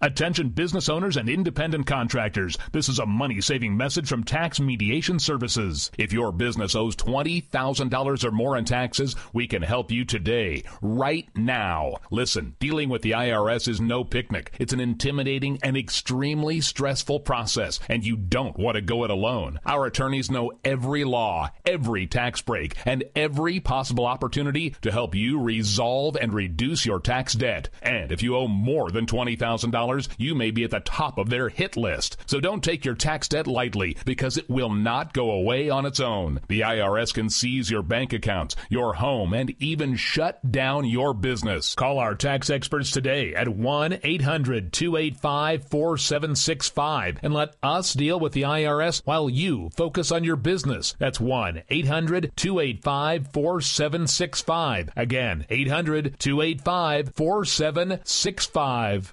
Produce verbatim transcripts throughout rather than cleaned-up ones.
Attention business owners and independent contractors. This is a money-saving message from Tax Mediation Services. If your business owes twenty thousand dollars or more in taxes, we can help you today, right now. Listen, dealing with the I R S is no picnic. It's an intimidating and extremely stressful process, and you don't want to go it alone. Our attorneys know every law, every tax break, and every possible opportunity to help you resolve and reduce your tax debt. And if you owe more than twenty thousand dollars, you may be at the top of their hit list. So don't take your tax debt lightly, because it will not go away on its own. The I R S can seize your bank accounts, your home, and even shut down your business. Call our tax experts today at one eight hundred two eight five four seven six five and let us deal with the I R S while you focus on your business. That's one eight hundred two eight five four seven six five. Again, eight hundred two eight five four seven six five.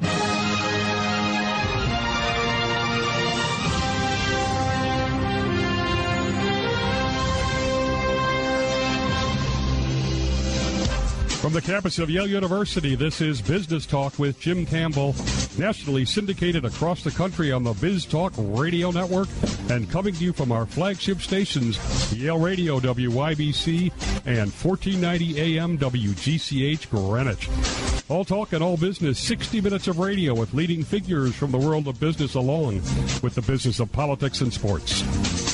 From the campus of Yale University, this is Business Talk with Jim Campbell, nationally syndicated across the country on the Biz Talk Radio Network, and coming to you from our flagship stations, Yale Radio, W Y B C, and fourteen ninety A M W G C H Greenwich. All talk and all business, sixty minutes of radio with leading figures from the world of business along with the business of politics and sports.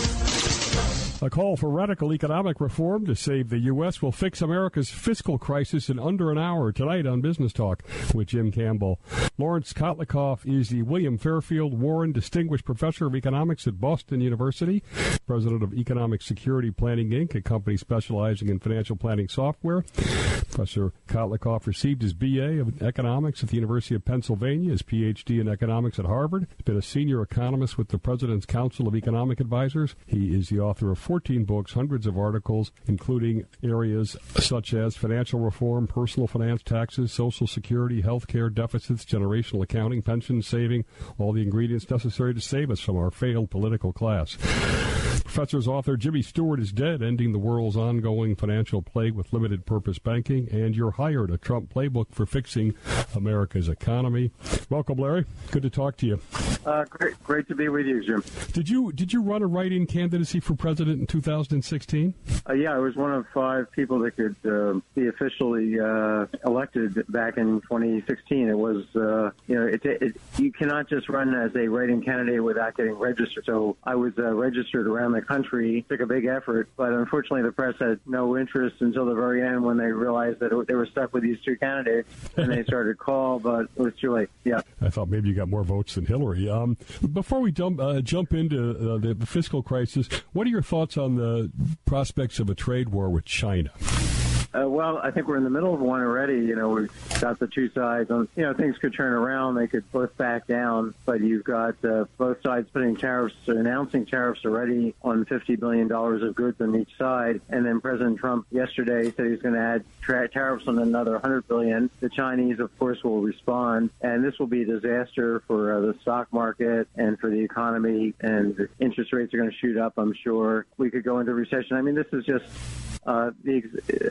A call for radical economic reform to save the U S will fix America's fiscal crisis in under an hour tonight on Business Talk with Jim Campbell. Lawrence Kotlikoff is the William Fairfield Warren Distinguished Professor of Economics at Boston University, president of Economic Security Planning, Incorporated, a company specializing in financial planning software. Professor Kotlikoff received his B A of Economics at the University of Pennsylvania, his P H D in Economics at Harvard. He's been a senior economist with the President's Council of Economic Advisors. He is the author of fourteen books, hundreds of articles, including areas such as financial reform, personal finance, taxes, Social Security, health care, deficits, generational accounting, pension saving, all the ingredients necessary to save us from our failed political class. Professor's author Jimmy Stewart is dead, ending the world's ongoing financial plague with limited purpose banking, and You're Hired, a Trump playbook for fixing America's economy. Welcome, Larry. Good to talk to you. Uh, great, great to be with you, Jim. Did you did you run a write-in candidacy for president in two thousand sixteen? Uh, yeah, I was one of five people that could uh, be officially uh, elected back in twenty sixteen. It was, uh, you know, it, it, you cannot just run as a write-in candidate without getting registered. So I was uh, registered around the country, took a big effort, but unfortunately the press had no interest until the very end when they realized that they were stuck with these two candidates, and they started call, but it was too late. Yeah. I thought maybe you got more votes than Hillary. Um, before we jump, uh, jump into uh, the, the fiscal crisis, what are your thoughts on the prospects of a trade war with China? Uh, well, I think we're in the middle of one already. You know, we've got the two sides. On, you know, things could turn around. They could both back down. But you've got uh, both sides putting tariffs, announcing tariffs already on fifty billion dollars of goods on each side. And then President Trump yesterday said he's going to add tra- tariffs on another one hundred billion dollars. The Chinese, of course, will respond. And this will be a disaster for uh, the stock market and for the economy. And the interest rates are going to shoot up, I'm sure. We could go into recession. I mean, this is just... Uh, the,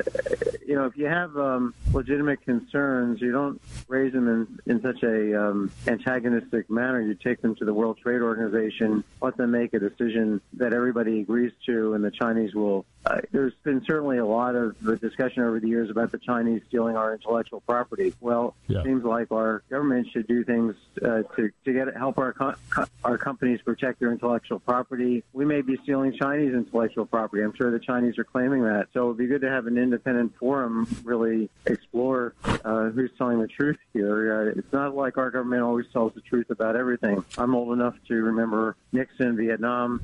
you know, if you have um, legitimate concerns, you don't raise them in, in such a um, antagonistic manner. You take them to the World Trade Organization, let them make a decision that everybody agrees to, and the Chinese will. Uh, there's been certainly a lot of discussion over the years about the Chinese stealing our intellectual property. Well, yeah. It seems like our government should do things uh, to to get help our co- our companies protect their intellectual property. We may be stealing Chinese intellectual property. I'm sure the Chinese are claiming that. So it would be good to have an independent forum really explore uh, who's telling the truth here. Uh, it's not like our government always tells the truth about everything. I'm old enough to remember Nixon, Vietnam,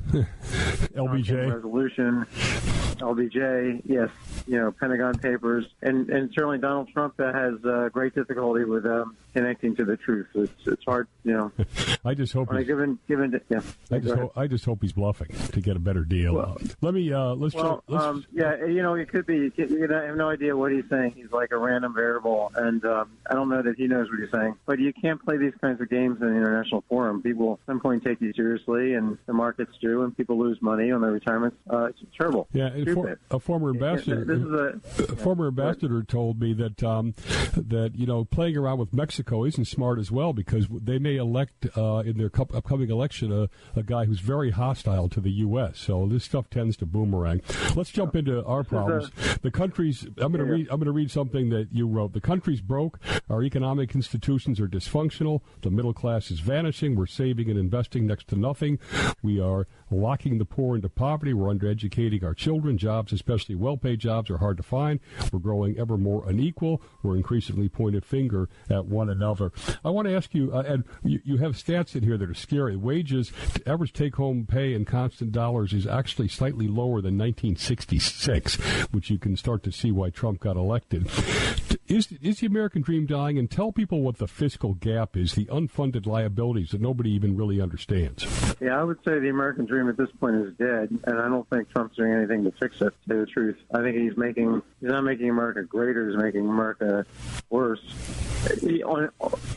L B J resolution. L B J, yes, you know, Pentagon Papers, and, and certainly Donald Trump has uh, great difficulty with um, connecting to the truth. It's it's hard, you know. I just hope he's, given given yeah. I just hope, I just hope he's bluffing to get a better deal. Well, Let me uh, let's well, let's, um, yeah, you know, it could be. You know, I have no idea what he's saying. He's like a random variable, and um, I don't know that he knows what he's saying. But you can't play these kinds of games in an international forum. People at some point take you seriously, and the markets do, and people lose money on their retirements. Uh, it's terrible. Yeah. For, a former ambassador, this is a, a former ambassador told me that um, that you know playing around with Mexico Mexico isn't smart as well, because they may elect uh, in their cu- upcoming election a, a guy who's very hostile to the U S. So this stuff tends to boomerang. Let's jump into our problems. The country's. I'm going to read. I'm going to read something that you wrote. The country's broke. Our economic institutions are dysfunctional. The middle class is vanishing. We're saving and investing next to nothing. We are locking the poor into poverty. We're undereducating our children. Jobs, especially well-paid jobs, are hard to find. We're growing ever more unequal. We're increasingly pointed finger at one another. I want to ask you, uh, and you, you have stats in here that are scary. Wages, average take-home pay in constant dollars is actually slightly lower than nineteen sixty-six, which you can start to see why Trump got elected. Is, is the American dream dying? And tell people what the fiscal gap is, the unfunded liabilities that nobody even really understands. Yeah, I would say the American dream at this point is dead, and I don't think Trump's doing anything to fix it, to tell you the truth. I think he's making, he's not making America greater, he's making America worse. He, on,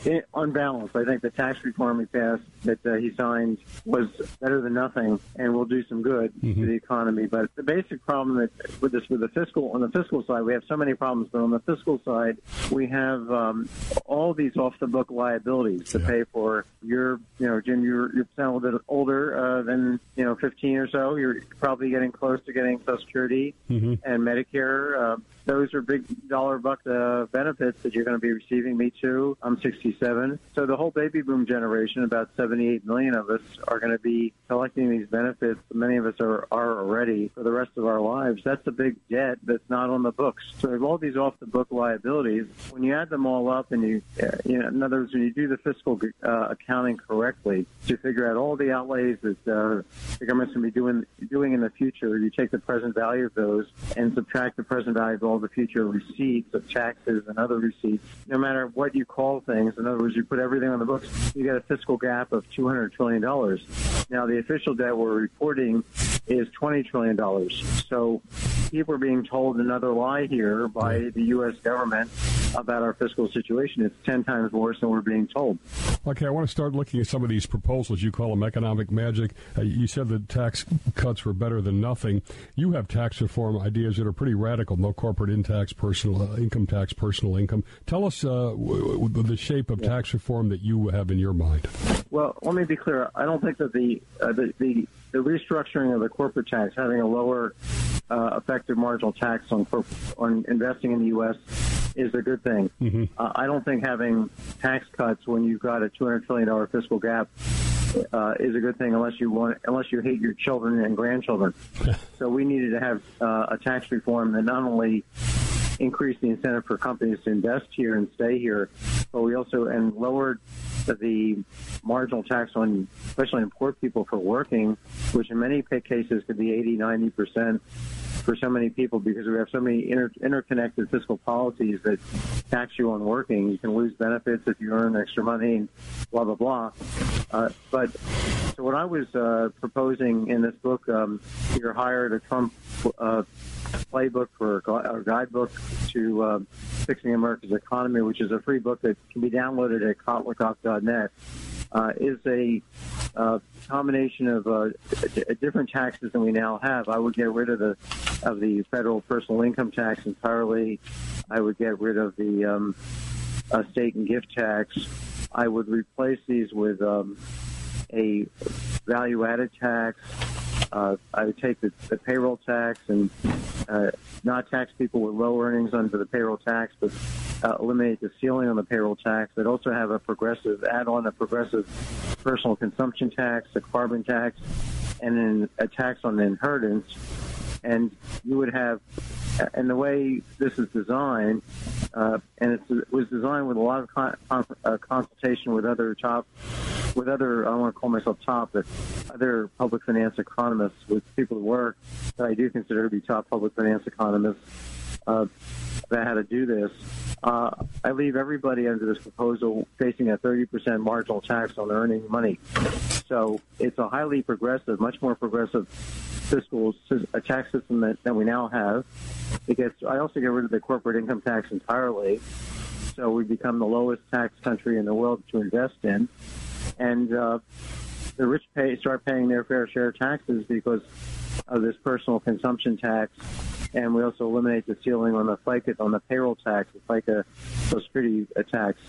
on balance, I think the tax reform he passed, that uh, he signed, was better than nothing and will do some good mm-hmm. to the economy. But the basic problem that with this, with the fiscal, on the fiscal side, we have so many problems, but on the fiscal side, we have um, all these off-the-book liabilities to yeah. pay for your, you know, Jim, you're, you're a little bit older uh, than, you know, fifteen or so. You're probably getting close to getting Social Security mm-hmm. and Medicare. Uh, those are big dollar buck uh, benefits that you're going to be receiving. Me too. I'm sixty-seven. So the whole baby boom generation, about seventy-eight million of us, are going to be collecting these benefits. Many of us are, are already for the rest of our lives. That's a big debt that's not on the books. So there's all these off-the-book liabilities. When you add them all up and you, uh, you know, in other words, when you do the fiscal uh, accounting correctly to figure out all the outlays that uh, the government's going to be doing, doing in the future, you take the present value of those and subtract the present value of all the future receipts of taxes and other receipts, no matter what you call things. In other words, you put everything on the books, you get a fiscal gap of two hundred trillion dollars. Now, the official debt we're reporting is twenty trillion dollars. So people are being told another lie here by the U S government about our fiscal situation. It's ten times worse than we're being told. Okay, I want to start looking at some of these proposals. You call them economic magic. Uh, you said that tax cuts were better than nothing. You have tax reform ideas that are pretty radical. No corporate in tax, personal uh, income tax, personal income. Tell us uh, w- w- the shape of yeah. tax reform that you have in your mind. Well, let me be clear. I don't think that the uh, the, the the restructuring of the corporate tax, having a lower uh, effective marginal tax on on investing in the U S is a good thing. Mm-hmm. Uh, I don't think having tax cuts when you've got a two hundred trillion dollars fiscal gap uh, is a good thing unless you want, unless you hate your children and grandchildren. So we needed to have uh, a tax reform that not only increased the incentive for companies to invest here and stay here, but we also and lowered the marginal tax on, especially on poor people for working, which in many cases could be eighty, ninety percent for so many people, because we have so many inter- interconnected fiscal policies that tax you on working. You can lose benefits if you earn extra money, and blah, blah, blah. Uh, but so what I was uh, proposing in this book, um, Peter hired a Trump uh, playbook for a guidebook to uh, fixing America's economy, which is a free book that can be downloaded at kotlikov dot net, uh, is a uh, combination of uh, d- different taxes than we now have. I would get rid of the of the federal personal income tax entirely. I would get rid of the um, uh, state and gift tax. I would replace these with um, a value-added tax. Uh, I would take the, the payroll tax and uh, not tax people with low earnings under the payroll tax, but uh, eliminate the ceiling on the payroll tax. I'd also have a progressive, add on a progressive personal consumption tax, a carbon tax, and then a tax on the inheritance. And you would have, and the way this is designed, uh, and it's, it was designed with a lot of con- con- uh, consultation with other top, with other, I don't want to call myself top, but other public finance economists, with people who work that I do consider to be top public finance economists uh, that had to do this. Uh, I leave everybody under this proposal facing a thirty percent marginal tax on earning money. So it's a highly progressive, much more progressive fiscal a tax system that, that we now have. It gets, I also get rid of the corporate income tax entirely. So we become the lowest tax country in the world to invest in. And uh, the rich pay start paying their fair share of taxes because of this personal consumption tax. And we also eliminate the ceiling on the FICA, on the payroll tax, the FICA Social Security tax.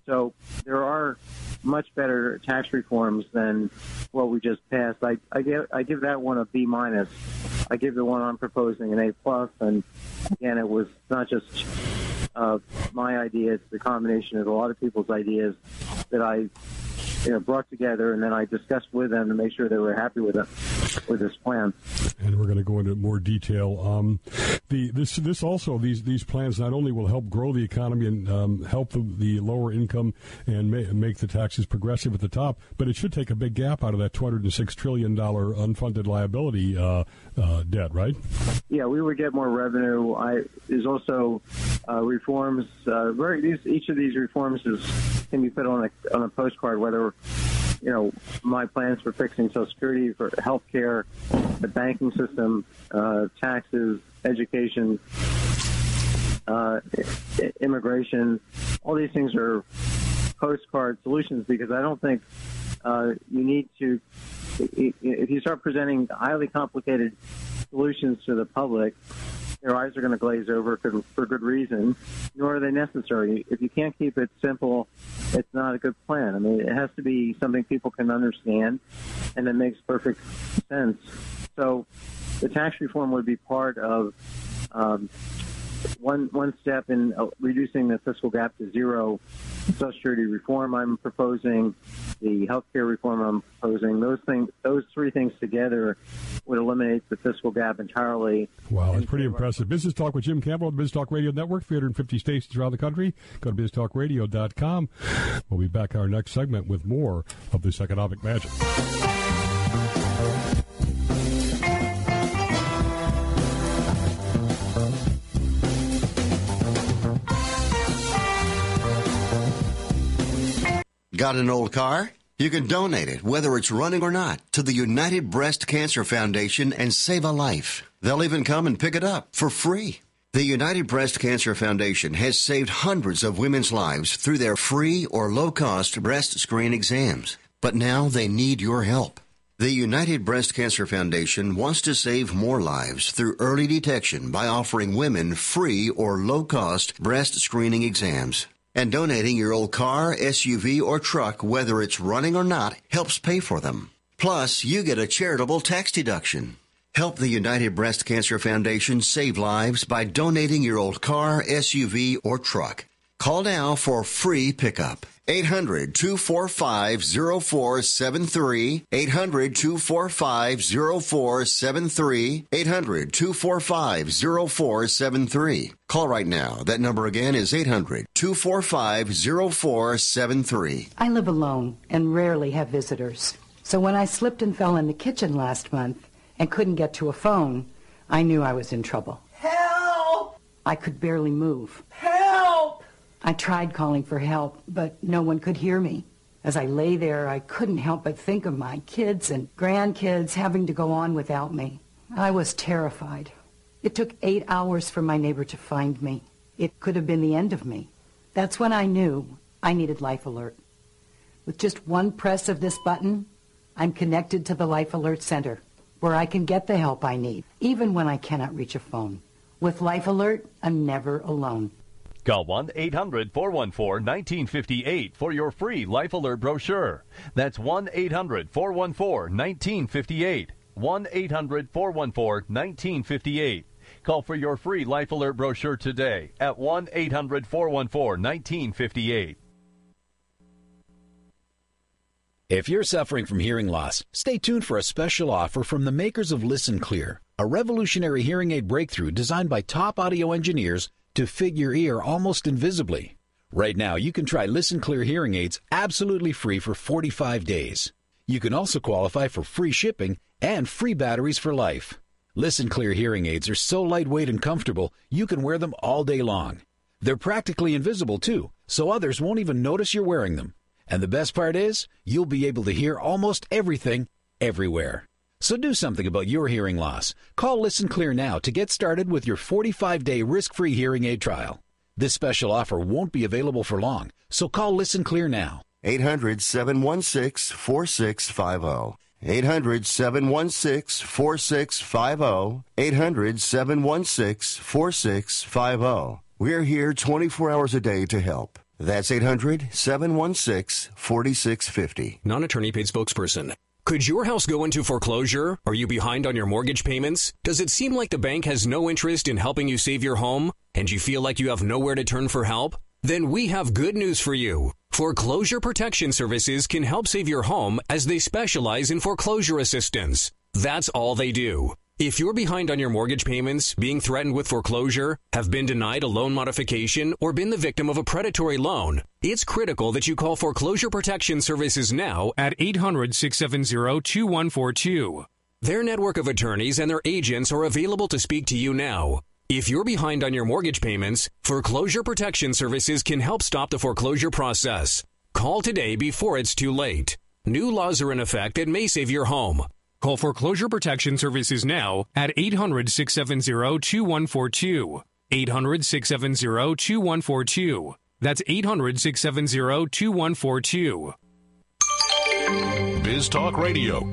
So there are much better tax reforms than what we just passed. I, I give I give that one a B minus. I give the one I'm proposing an A plus. And again, it was not just uh, my idea; it's the combination of a lot of people's ideas that I, you know, brought together, and then I discussed with them to make sure they were happy with it, with this plan. And we're going to go into more detail. Um, the this this also these these plans not only will help grow the economy and um, help the, the lower income and ma- make the taxes progressive at the top, but it should take a big gap out of that two hundred six trillion dollars unfunded liability uh, uh, debt, right? Yeah, we would get more revenue. I, there's also uh, reforms. Uh, very, these, each of these reforms is, can be put on a on a postcard, whether, you know, my plans for fixing Social Security, for health care, the banking system, uh, taxes, education, uh, immigration. All these things are postcard solutions, because I don't think uh, you need to, if you start presenting highly complicated solutions to the public, their eyes are going to glaze over for, for good reason, nor are they necessary. If you can't keep it simple, it's not a good plan. I mean, it has to be something people can understand and that makes perfect sense. So the tax reform would be part of um, one one step in uh, reducing the fiscal gap to zero. Social Security reform I'm proposing, the health care reform I'm proposing, those things, those three things together would eliminate the fiscal gap entirely. Wow, that's pretty impressive. Business Talk with Jim Campbell, the Biz Talk Radio Network, three hundred fifty stations around the country. Go to biz talk radio dot com. We'll be back our next segment with more of this economic magic. Got an old car? You can donate it, whether it's running or not, to the United Breast Cancer Foundation and save a life. They'll even come and pick it up for free. The United Breast Cancer Foundation has saved hundreds of women's lives through their free or low-cost breast screen exams. But now they need your help. The United Breast Cancer Foundation wants to save more lives through early detection by offering women free or low-cost breast screening exams. And donating your old car, S U V, or truck, whether it's running or not, helps pay for them. Plus, you get a charitable tax deduction. Help the United Breast Cancer Foundation save lives by donating your old car, S U V, or truck. Call now for free pickup. eight hundred, two four five, zero four seven three. eight hundred, two four five, zero four seven three. eight hundred, two four five, zero four seven three. Call right now. That number again is eight hundred, two four five, zero four seven three. I live alone and rarely have visitors. So when I slipped and fell in the kitchen last month and couldn't get to a phone, I knew I was in trouble. Help! I could barely move. Help! I tried calling for help, but no one could hear me. As I lay there, I couldn't help but think of my kids and grandkids having to go on without me. I was terrified. It took eight hours for my neighbor to find me. It could have been the end of me. That's when I knew I needed Life Alert. With just one press of this button, I'm connected to the Life Alert Center, where I can get the help I need, even when I cannot reach a phone. With Life Alert, I'm never alone. Call one eight hundred, four one four, one nine five eight for your free Life Alert brochure. That's one eight hundred, four one four, one nine five eight. one eight hundred, four one four, one nine five eight. Call for your free Life Alert brochure today at one eight hundred, four one four, one nine five eight. If you're suffering from hearing loss, stay tuned for a special offer from the makers of Listen Clear, a revolutionary hearing aid breakthrough designed by top audio engineers to fit your ear almost invisibly. Right now, you can try Listen Clear hearing aids absolutely free for forty-five days. You can also qualify for free shipping and free batteries for life. Listen Clear hearing aids are so lightweight and comfortable, you can wear them all day long. They're practically invisible, too, so others won't even notice you're wearing them. And the best part is, you'll be able to hear almost everything, everywhere. So do something about your hearing loss. Call Listen Clear now to get started with your forty-five day risk-free hearing aid trial. This special offer won't be available for long, so call Listen Clear now. eight hundred, seven one six, four six five zero. eight hundred, seven one six, four six five zero. eight hundred, seven one six, four six five zero. We're here twenty-four hours a day to help. That's eight hundred, seven one six, four six five zero. Non-attorney paid spokesperson. Could your house go into foreclosure? Are you behind on your mortgage payments? Does it seem like the bank has no interest in helping you save your home? And you feel like you have nowhere to turn for help? Then we have good news for you. Foreclosure Protection Services can help save your home as they specialize in foreclosure assistance. That's all they do. If you're behind on your mortgage payments, being threatened with foreclosure, have been denied a loan modification, or been the victim of a predatory loan, it's critical that you call Foreclosure Protection Services now at eight hundred, six seven zero, two one four two. Their network of attorneys and their agents are available to speak to you now. If you're behind on your mortgage payments, Foreclosure Protection Services can help stop the foreclosure process. Call today before it's too late. New laws are in effect that may save your home. Call Foreclosure Protection Services now at eight hundred, six seven zero, two one four two. eight hundred, six seven zero, two one four two. That's eight hundred, six seven zero, two one four two. Biz Talk Radio.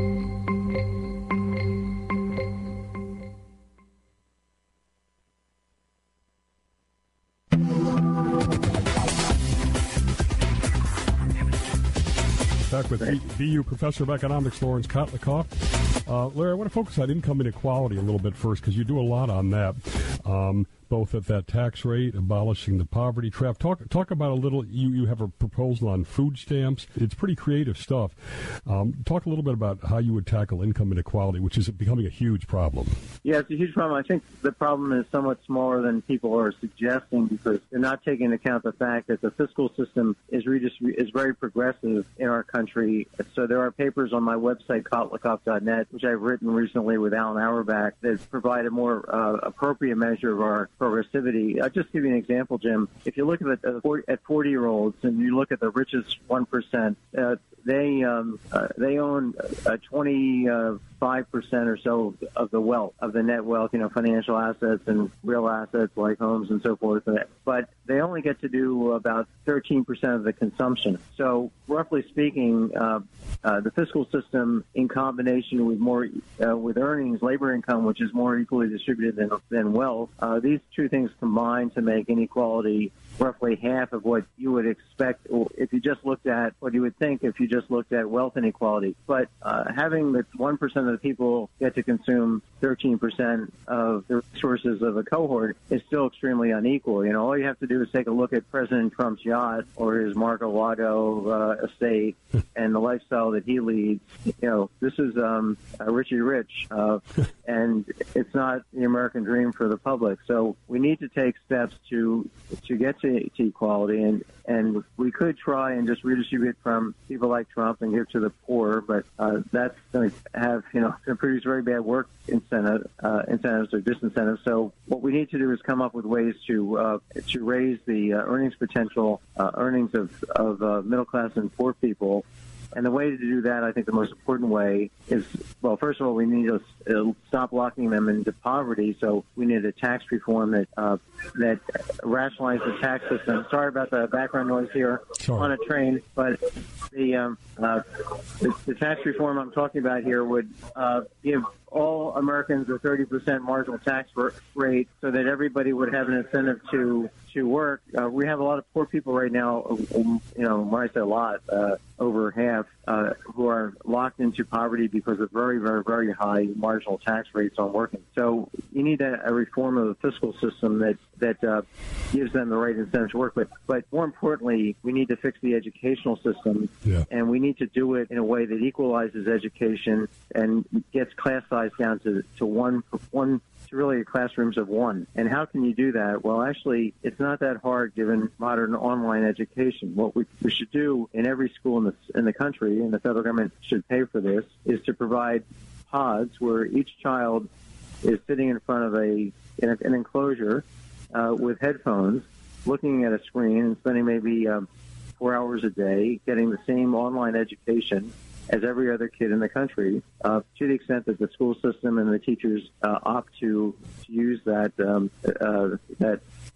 Back with B- BU Professor of Economics Lawrence Kotlikoff. Uh, Larry, I want to focus on income inequality a little bit first because you do a lot on that, um, both at that tax rate, abolishing the poverty trap. Talk talk about a little, you, you have a proposal on food stamps. It's pretty creative stuff. Um, talk a little bit about how you would tackle income inequality, which is becoming a huge problem. Yeah, it's a huge problem. I think the problem is somewhat smaller than people are suggesting because they're not taking into account the fact that the fiscal system is redistrib- is very progressive in our country. So there are papers on my website, kotlikoff dot net, which I've written recently with Alan Auerbach, that provide a more uh, appropriate measure of our progressivity. I'll just give you an example, Jim. If you look at the, at forty-year-olds and you look at the richest one percent, uh, they um, uh, they own uh, twenty-five percent or so of the wealth, of the net wealth, you know, financial assets and real assets like homes and so forth. But they only get to do about thirteen percent of the consumption. So roughly speaking, uh, uh, the fiscal system in combination with more uh, with earnings, labor income, which is more equally distributed than, than wealth, uh, these two things combine to make inequality roughly half of what you would expect if you just looked at what you would think if you just looked at wealth inequality. But uh, having the one percent of the people get to consume thirteen percent of the resources of a cohort is still extremely unequal. You know, all you have to do is take a look at President Trump's yacht or his Mar-a-Lago uh, estate and the lifestyle that he leads. You know, this is um, uh, Richie Rich, uh, and it's not the American dream for the public. So we need to take steps to to get to, to equality, and and we could try and just redistribute from people like Trump and give to the poor, but uh, that's going to have, you know, going to produce very bad work incentive, uh, incentives or disincentives. So what we need to do is come up with ways to uh, to raise the uh, earnings potential, uh, earnings of, of uh, middle class and poor people. And the way to do that, I think the most important way is, well, first of all, we need to uh, stop locking them into poverty. So we need a tax reform that uh, that rationalizes the tax system. Sorry about the background noise here Sorry. on a train, but the, um, uh, the the tax reform I'm talking about here would uh, give all Americans a thirty percent marginal tax rate so that everybody would have an incentive to to work. Uh, we have a lot of poor people right now, you know, when I say a lot, uh, over half, uh, who are locked into poverty because of very, very, very high marginal tax rates on working. So you need a, a reform of the fiscal system that, that uh, gives them the right incentive to work. But, but more importantly, we need to fix the educational system, yeah. and we need to do it in a way that equalizes education and gets class size down to, to one one to really classrooms of one. And how can you do that? Well, actually, it's not that hard given modern online education. What we, we should do in every school in the, in the country, and the federal government should pay for this, is to provide pods where each child is sitting in front of a, in a an enclosure uh, with headphones, looking at a screen and spending maybe um, four hours a day getting the same online education as every other kid in the country, uh, to the extent that the school system and the teachers uh, opt to, to use that um, uh, that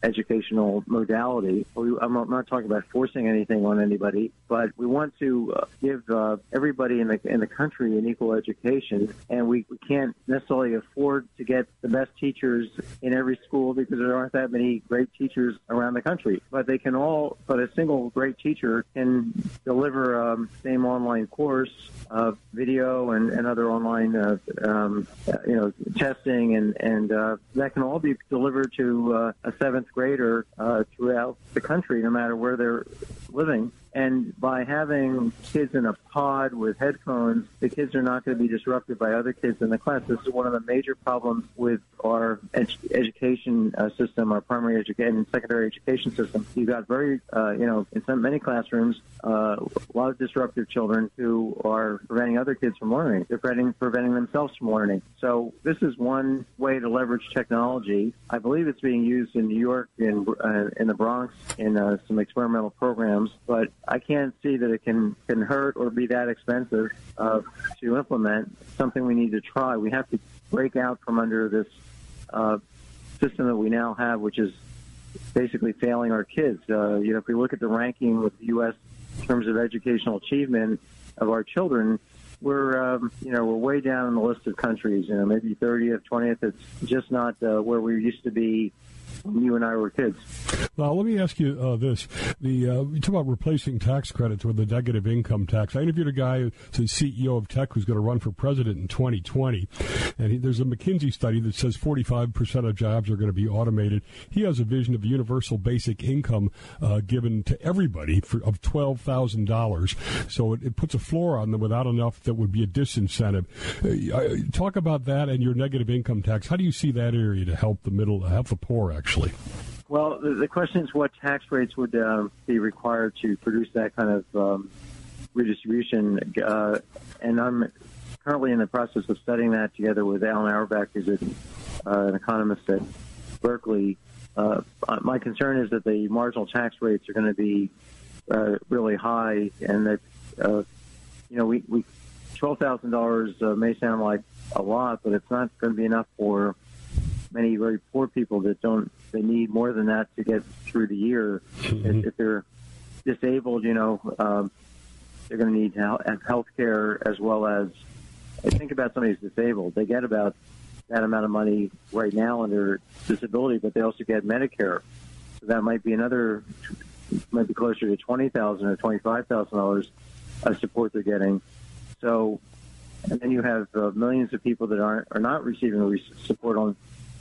educational modality. We, I'm not, I'm not talking about forcing anything on anybody, but we want to uh, give uh, everybody in the in the country an equal education, and we, we can't necessarily afford to get the best teachers in every school because there aren't that many great teachers around the country. But they can all, but a single great teacher can deliver um, same online course, uh, video and, and other online, uh, um, you know, testing, and and uh, that can all be delivered to uh, a seventh grader uh, throughout the country, no matter where they're living. And by having kids in a pod with headphones, the kids are not going to be disrupted by other kids in the class. This is one of the major problems with our ed- education uh, system, our primary education and secondary education system. You've got very, uh, you know, in some many classrooms, uh, a lot of disruptive children who are preventing other kids from learning. They're preventing, preventing themselves from learning. So this is one way to leverage technology. I believe it's being used in New York, in, uh, in the Bronx, in uh, some experimental programs, but I can't see that it can, can hurt or be that expensive uh, to implement. Something we need to try. We have to break out from under this uh, system that we now have, which is basically failing our kids. Uh, you know, if we look at the ranking with the U S in terms of educational achievement of our children, we're um, you know we're way down in the list of countries. You know, maybe thirtieth, twentieth. It's just not uh, where we used to be when you and I were kids. Now, let me ask you uh, this. The uh, you talk about replacing tax credits with the negative income tax. I interviewed a guy who's the C E O of Tech who's going to run for president in twenty twenty. And he, there's a McKinsey study that says forty-five percent of jobs are going to be automated. He has a vision of universal basic income uh, given to everybody for, of twelve thousand dollars. So it, it puts a floor on them without enough that would be a disincentive. Uh, talk about that and your negative income tax. How do you see that area to help the middle, help the poor, actually? Well, the, the question is what tax rates would uh, be required to produce that kind of um, redistribution. Uh, and I'm currently in the process of studying that together with Alan Auerbach, who's a, uh, an economist at Berkeley. Uh, my concern is that the marginal tax rates are going to be uh, really high, and that, uh, you know, we, we twelve thousand dollars uh, may sound like a lot, but it's not going to be enough for many very poor people that don't, they need more than that to get through the year. Mm-hmm. If, if they're disabled, you know, um, they're going to need health care as well as, think about somebody who's disabled. They get about that amount of money right now under disability, but they also get Medicare. So that might be another, might be closer to twenty thousand dollars or twenty-five thousand dollars of support they're getting. So, and then you have uh, millions of people that aren't, are not receiving support on.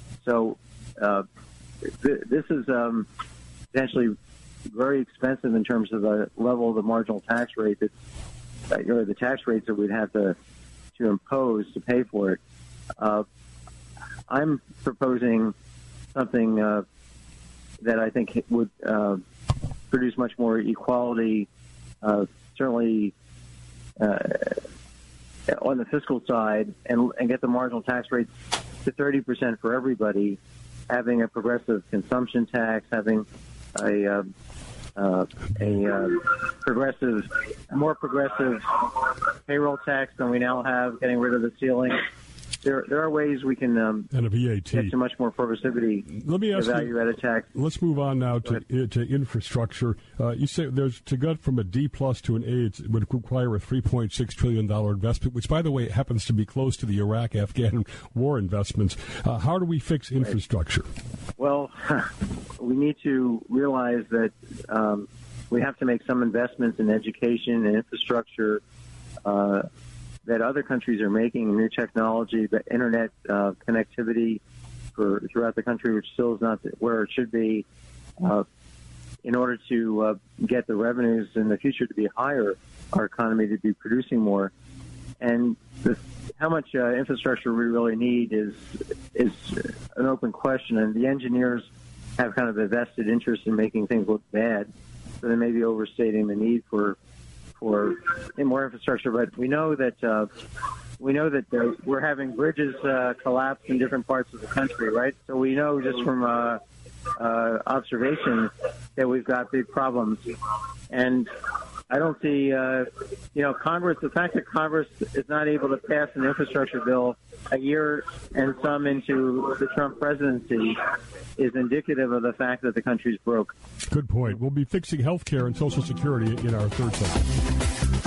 So uh, th- this is um, potentially very expensive in terms of the level of the marginal tax rate that, uh, or the tax rates that we'd have to to impose to pay for it. Uh, I'm proposing something uh, that I think would uh, produce much more equality, uh, certainly uh, on the fiscal side, and, and get the marginal tax rates to thirty percent for everybody, having a progressive consumption tax, having a uh, uh, a uh, progressive, more progressive payroll tax than we now have, getting rid of the ceiling. There, there are ways we can um, and a V A T. get to much more progressivity. Let me ask the value-added tax. Let's move on now to uh, to infrastructure. Uh, you say there's to get from a D plus to an A, it would require a three point six trillion dollar investment, which, by the way, happens to be close to the Iraq-Afghan war investments. Uh, how do we fix infrastructure? Right. Well, we need to realize that um, we have to make some investments in education and infrastructure. Uh, that other countries are making, new technology, the internet uh, connectivity for throughout the country, which still is not where it should be, uh, in order to uh, get the revenues in the future to be higher, our economy to be producing more. And this, how much uh, infrastructure we really need is is an open question, and the engineers have kind of a vested interest in making things look bad, so they may be overstating the need for for more infrastructure, but we know that uh, we know that uh, we're having bridges uh, collapse in different parts of the country, right? So we know just from uh, uh, observation that we've got big problems, and I don't see, uh, you know, Congress, the fact that Congress is not able to pass an infrastructure bill a year and some into the Trump presidency is indicative of the fact that the country's broke. Good point. We'll be fixing health care and Social Security in our third segment.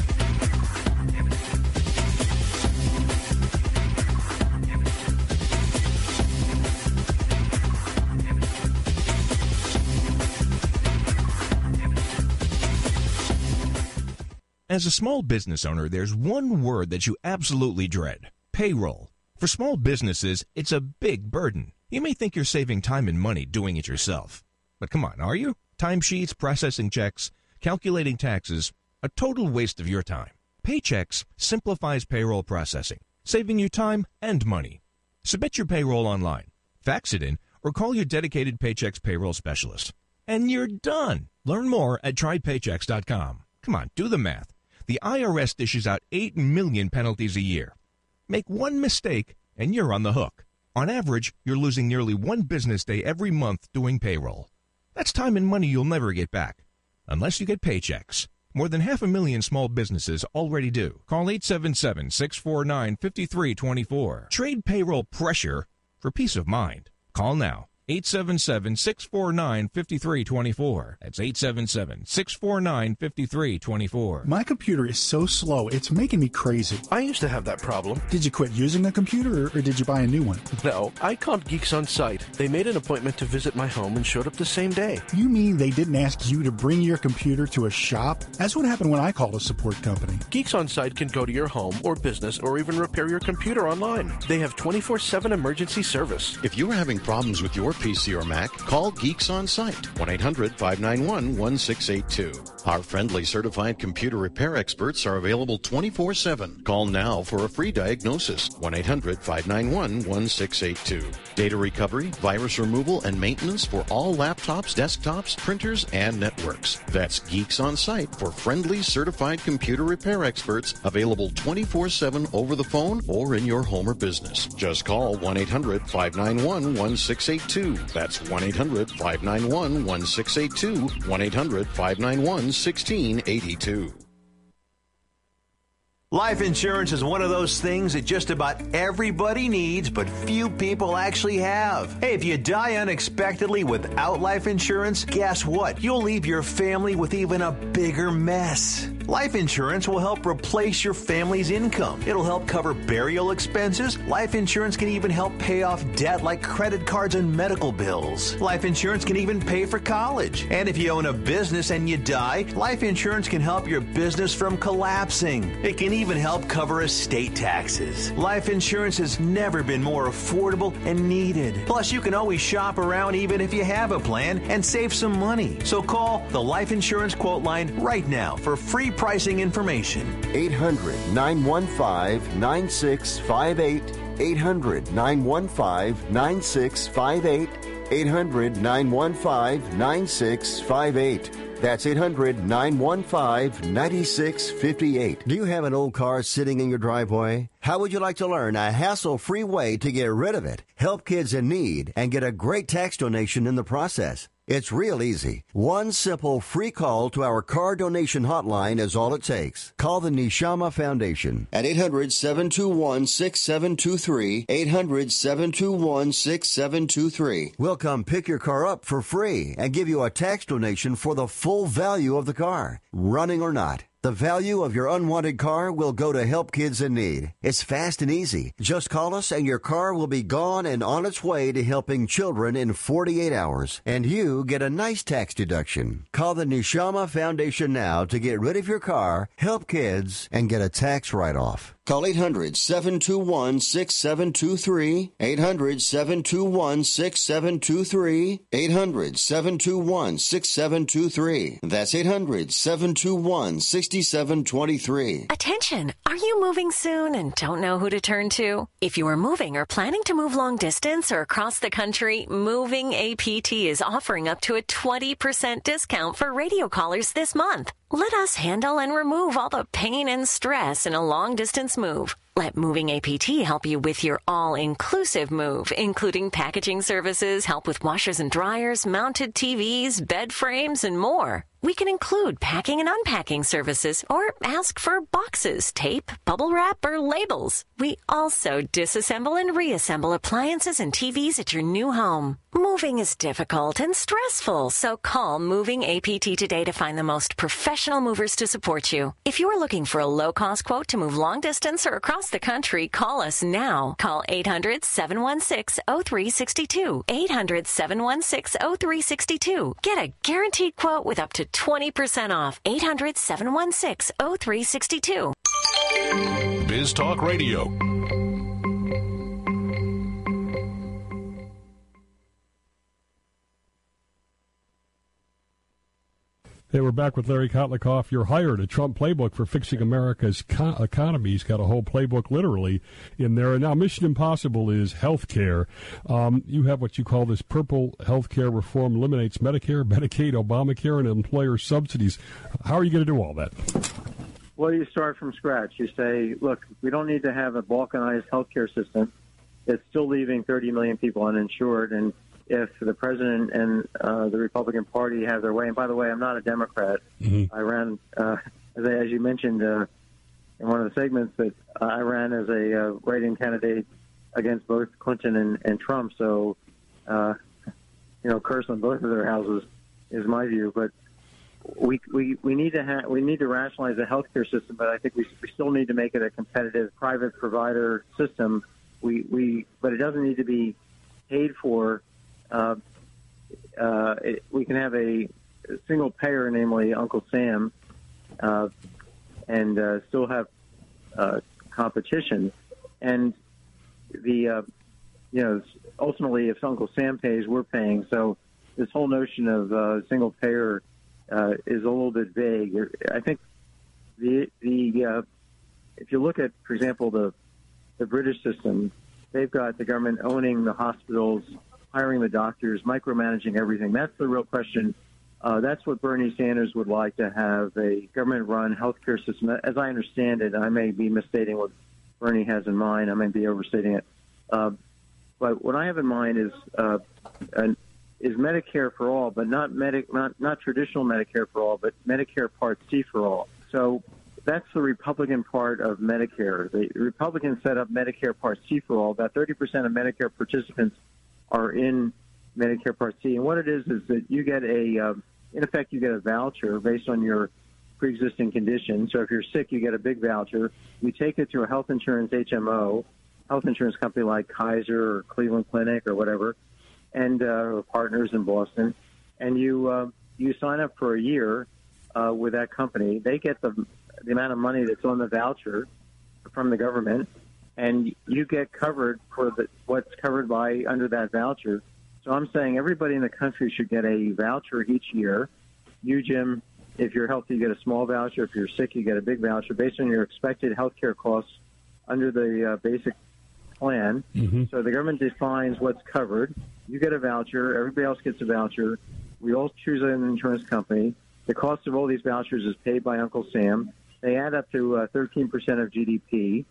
As a small business owner, there's one word that you absolutely dread: payroll. For small businesses, it's a big burden. You may think you're saving time and money doing it yourself. But come on, are you? Timesheets, processing checks, calculating taxes, a total waste of your time. Paychex simplifies payroll processing, saving you time and money. Submit your payroll online, fax it in, or call your dedicated Paychex payroll specialist. And you're done. Learn more at try paychex dot com. Come on, do the math. The I R S dishes out eight million penalties a year. Make one mistake, and you're on the hook. On average, you're losing nearly one business day every month doing payroll. That's time and money you'll never get back, unless you get Paychex. More than half a million small businesses already do. Call eight seven seven, six four nine, five three two four. Trade payroll pressure for peace of mind. Call now. eight seven seven, six four nine, five three two four. That's eight seven seven, six four nine, five three two four. My computer is so slow, it's making me crazy. I used to have that problem. Did you quit using a computer, or, or did you buy a new one? No, I called Geeks On Site. They made an appointment to visit my home and showed up the same day. You mean they didn't ask you to bring your computer to a shop? That's what happened when I called a support company. Geeks On Site can go to your home or business or even repair your computer online. They have twenty-four seven emergency service. If you are having problems with your P C or Mac, call Geeks On Site, one eight hundred, five nine one, one six eight two. Our friendly certified computer repair experts are available twenty-four seven. Call now for a free diagnosis, one eight hundred, five nine one, one six eight two. Data recovery, virus removal, and maintenance for all laptops, desktops, printers, and networks. That's Geeks On Site for friendly certified computer repair experts, available twenty-four seven over the phone or in your home or business. Just call one eight hundred, five nine one, one six eight two. That's one eight hundred, five nine one, one six eight two, one eight hundred, five nine one, one six eight two. Life insurance is one of those things that just about everybody needs, but few people actually have. Hey, if you die unexpectedly without life insurance, guess what? You'll leave your family with even a bigger mess. Life insurance will help replace your family's income. It'll help cover burial expenses. Life insurance can even help pay off debt like credit cards and medical bills. Life insurance can even pay for college. And if you own a business and you die, life insurance can help your business from collapsing. It can even help cover estate taxes. Life insurance has never been more affordable and needed. Plus, you can always shop around even if you have a plan and save some money. So call the Life Insurance Quote Line right now for free pricing information. eight hundred, nine one five, nine six five eight. eight hundred, nine one five, nine six five eight. eight hundred, nine one five, nine six five eight. That's eight hundred, nine one five, nine six five eight. Do you have an old car sitting in your driveway? How would you like to learn a hassle-free way to get rid of it, help kids in need, and get a great tax donation in the process? It's real easy. One simple free call to our car donation hotline is all it takes. Call the Neshama Foundation at eight hundred, seven two one, six seven two three, eight hundred, seven two one, six seven two three. We'll come pick your car up for free and give you a tax donation for the full value of the car, running or not. The value of your unwanted car will go to help kids in need. It's fast and easy. Just call us and your car will be gone and on its way to helping children in forty-eight hours. And you get a nice tax deduction. Call the Neshama Foundation now to get rid of your car, help kids, and get a tax write-off. Call eight hundred, seven two one, six seven two three, eight hundred, seven two one, six seven two three, eight hundred, seven two one, six seven two three. That's eight hundred, seven two one, six seven two three. Attention! Are you moving soon and don't know who to turn to? If you are moving or planning to move long distance or across the country, Moving A P T is offering up to a twenty percent discount for radio callers this month. Let us handle and remove all the pain and stress in a long-distance move. Let Moving A P T help you with your all-inclusive move, including packaging services, help with washers and dryers, mounted T Vs, bed frames, and more. We can include packing and unpacking services or ask for boxes, tape, bubble wrap, or labels. We also disassemble and reassemble appliances and T Vs at your new home. Moving is difficult and stressful, so call Moving A P T today to find the most professional movers to support you. If you're looking for a low-cost quote to move long distance or across the country, call us now. Call eight hundred, seven one six, oh three six two. eight hundred, seven one six, oh three six two. Get a guaranteed quote with up to twenty percent off. eight hundred, seven one six, oh three six two. Biz Talk Radio. Hey, we're back with Larry Kotlikoff. You're hired. A Trump playbook for fixing America's co- economy. He's got a whole playbook literally in there. And now Mission Impossible is health care. Um, you have what you call this purple health care reform, eliminates Medicare, Medicaid, Obamacare, and employer subsidies. How are you going to do all that? Well, you start from scratch. You say, look, we don't need to have a balkanized healthcare system that's still leaving thirty million people uninsured. And if the president and uh, the Republican Party have their way, and by the way, I'm not a Democrat. Mm-hmm. I ran, uh, as, as you mentioned uh, in one of the segments, that I ran as a uh, write-in candidate against both Clinton and, and Trump. So, uh, you know, curse on both of their houses is my view. But we we, we need to ha- we need to rationalize the healthcare system, but I think we, we still need to make it a competitive private provider system. We we but it doesn't need to be paid for. Uh, uh, it, we can have a single payer, namely Uncle Sam, uh, and uh, still have uh, competition. And the uh, you know ultimately, if Uncle Sam pays, we're paying. So this whole notion of uh, single payer uh, is a little bit vague. I think the the uh, if you look at, for example, the the British system, they've got the government owning the hospitals, hiring the doctors, micromanaging everything. That's the real question. Uh, that's what Bernie Sanders would like, to have a government-run healthcare system. As I understand it, I may be misstating what Bernie has in mind. I may be overstating it. Uh, but what I have in mind is uh, an, is Medicare for all, but not, Medi- not not traditional Medicare for all, but Medicare Part C for all. So that's the Republican part of Medicare. The Republicans set up Medicare Part C for all. About thirty percent of Medicare participants are in Medicare Part C. And what it is is that you get a, uh, in effect, you get a voucher based on your pre-existing condition. So if you're sick, you get a big voucher. You take it to a health insurance H M O, health insurance company like Kaiser or Cleveland Clinic or whatever, and uh, partners in Boston, and you uh, you sign up for a year uh, with that company. They get the the amount of money that's on the voucher from the government, and you get covered for the, what's covered by under that voucher. So I'm saying everybody in the country should get a voucher each year. You, Jim, if you're healthy, you get a small voucher. If you're sick, you get a big voucher based on your expected health care costs under the uh, basic plan. Mm-hmm. So the government defines what's covered. You get a voucher. Everybody else gets a voucher. We all choose an insurance company. The cost of all these vouchers is paid by Uncle Sam. They add up to uh, thirteen percent of G D P.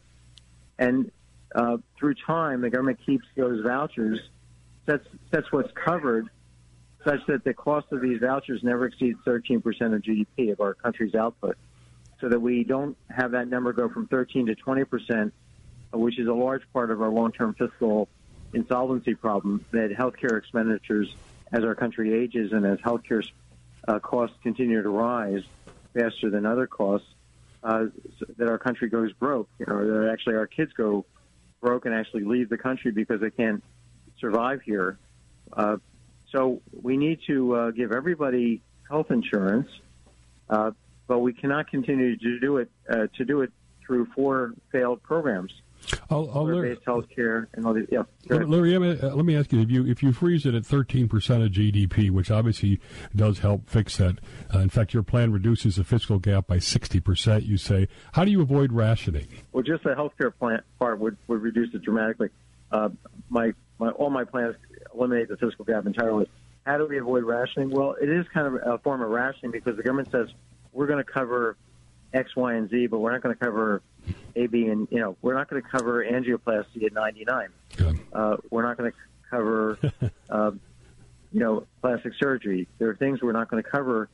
And uh, through time, the government keeps those vouchers, sets, sets what's covered, such that the cost of these vouchers never exceeds thirteen percent of G D P of our country's output, so that we don't have that number go from thirteen to twenty percent, which is a large part of our long-term fiscal insolvency problem, that healthcare expenditures, as our country ages and as healthcare uh, costs continue to rise faster than other costs, Uh, that our country goes broke, you know, that actually our kids go broke and actually leave the country because they can't survive here. Uh, so we need to uh, give everybody health insurance, uh, but we cannot continue to do it uh, to do it through four failed programs. I'll, I'll based health care and all these. Yeah, Larry, let me, uh, let me ask you: if you if you freeze it at thirteen percent of G D P, which obviously does help fix that, uh, in fact, your plan reduces the fiscal gap by sixty percent. You say, how do you avoid rationing? Well, just the health care plan part would, would reduce it dramatically. Uh, my my all my plans eliminate the fiscal gap entirely. How do we avoid rationing? Well, it is kind of a form of rationing because the government says we're going to cover X, Y, and Z, but we're not going to cover A, B, and, you know, we're not going to cover angioplasty at ninety-nine. Uh, we're not going to cover, uh, you know, plastic surgery. There are things we're not going to cover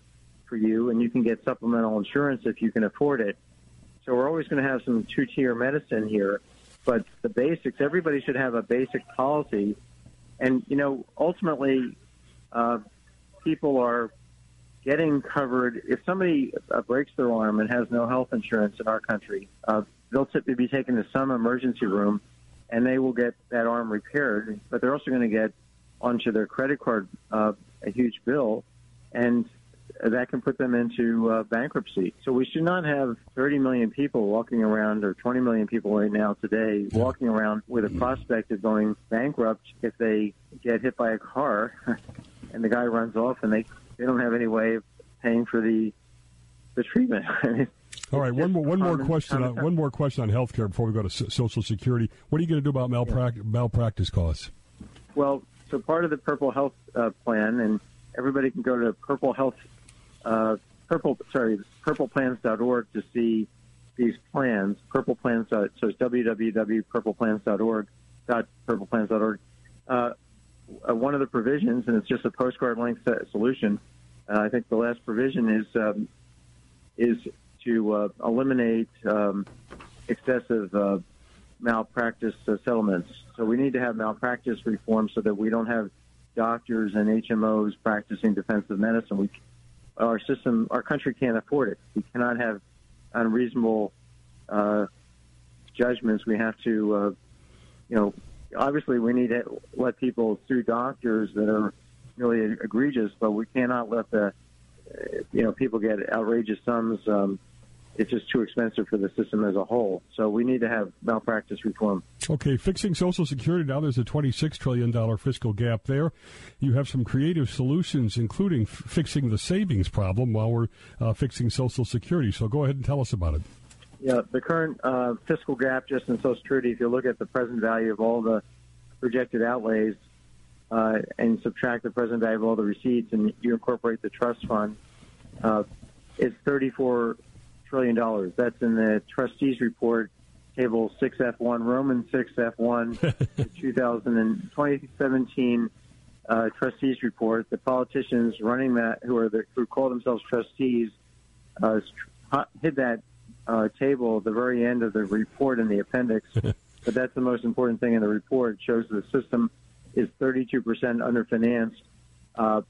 for you, and you can get supplemental insurance if you can afford it. So we're always going to have some two-tier medicine here. But the basics, everybody should have a basic policy. And, you know, ultimately, uh, people are getting covered. If somebody uh, breaks their arm and has no health insurance in our country, uh, they'll typically be taken to some emergency room, and they will get that arm repaired. But they're also going to get onto their credit card uh, a huge bill, and that can put them into uh, bankruptcy. So we should not have thirty million people walking around, or twenty million people right now today, walking around with a prospect of going bankrupt if they get hit by a car and the guy runs off and they, they don't have any way of paying for the the treatment. All right, one more one more common, question common, on, one more question on health care before we go to S- Social Security. What are you going to do about malprac- yeah. malpractice costs? Well, so part of the Purple Health uh, plan, and everybody can go to Purple Health Uh, purple, sorry, purple plans dot org to see these plans. Purple plans. So it's w w w dot purple plans dot org. Dot purple plans dot org. Uh, uh, one of the provisions, and it's just a postcard length solution. Uh, I think the last provision is um, is to uh, eliminate um, excessive uh, malpractice uh, settlements. So we need to have malpractice reform so that we don't have doctors and H M Os practicing defensive medicine. We Our system, our country can't afford it. We cannot have unreasonable uh, judgments. We have to, uh, you know, obviously we need to let people sue doctors that are really egregious, but we cannot let the, you know, people get outrageous sums. Um, it's just too expensive for the system as a whole. So we need to have malpractice reform. Okay, fixing Social Security. Now there's a twenty-six trillion dollars fiscal gap there. You have some creative solutions, including f- fixing the savings problem while we're uh, fixing Social Security. So go ahead and tell us about it. Yeah, the current uh, fiscal gap just in Social Security, if you look at the present value of all the projected outlays uh, and subtract the present value of all the receipts and you incorporate the trust fund, uh, it's thirty-four trillion dollars. That's in the trustees report, table six F one, Roman six F one, two thousand twenty seventeen uh, trustees report. The politicians running that, who are the, who call themselves trustees, uh, hid that uh, table at the very end of the report in the appendix. But that's the most important thing in the report. It shows the system is thirty-two percent underfinanced. Uh,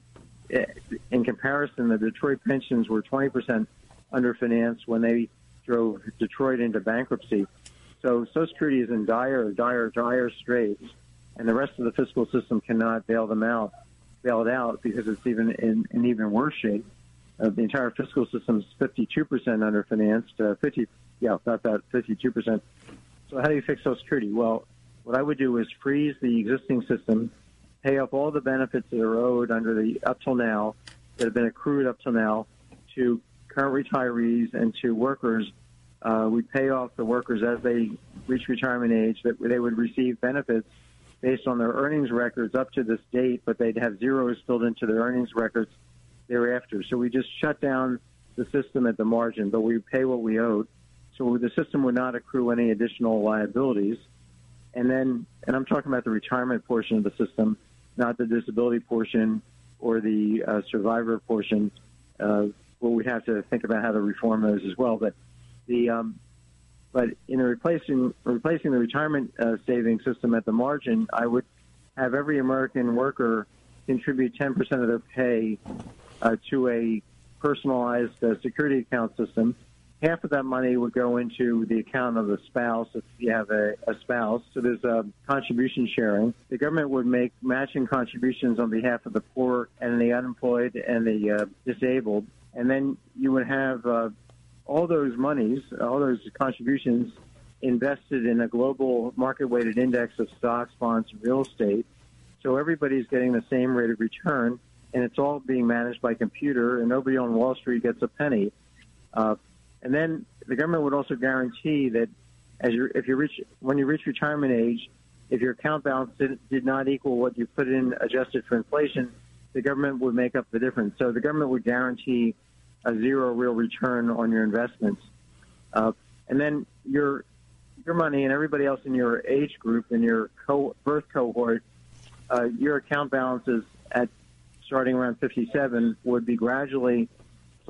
in comparison, the Detroit pensions were twenty percent underfinanced when they drove Detroit into bankruptcy. So Social Security is in dire, dire, dire straits, and the rest of the fiscal system cannot bail them out, bail it out because it's even in, in even worse shape. Uh, the entire fiscal system is fifty-two percent underfinanced. Uh, fifty, yeah, not that fifty-two percent. So how do you fix Social Security? Well, what I would do is freeze the existing system, pay off all the benefits that are owed under the up till now, that have been accrued up till now, to current retirees and to workers. Uh, we pay off the workers as they reach retirement age, that they would receive benefits based on their earnings records up to this date, but they'd have zeros filled into their earnings records thereafter. So we just shut down the system at the margin, but we pay what we owed. So the system would not accrue any additional liabilities. And then, and I'm talking about the retirement portion of the system, not the disability portion or the uh, survivor portion. Uh, well, we have to think about how to reform those as well. But the um, but in replacing replacing the retirement uh, savings system at the margin, I would have every American worker contribute ten percent of their pay uh, to a personalized uh, security account system. Half of that money would go into the account of the spouse if you have a, a spouse. So there's a contribution sharing. The government would make matching contributions on behalf of the poor and the unemployed and the uh, disabled. And then you would have uh, all those monies, all those contributions invested in a global market-weighted index of stocks, bonds, and real estate. So everybody's getting the same rate of return, and it's all being managed by computer, and nobody on Wall Street gets a penny. Uh, and then the government would also guarantee that as you if you reach when you reach retirement age, if your account balance did, did not equal what you put in adjusted for inflation, the government would make up the difference. So the government would guarantee a zero real return on your investments. Uh, and then your your money and everybody else in your age group, in your co- birth cohort, uh, your account balances at starting around fifty-seven would be gradually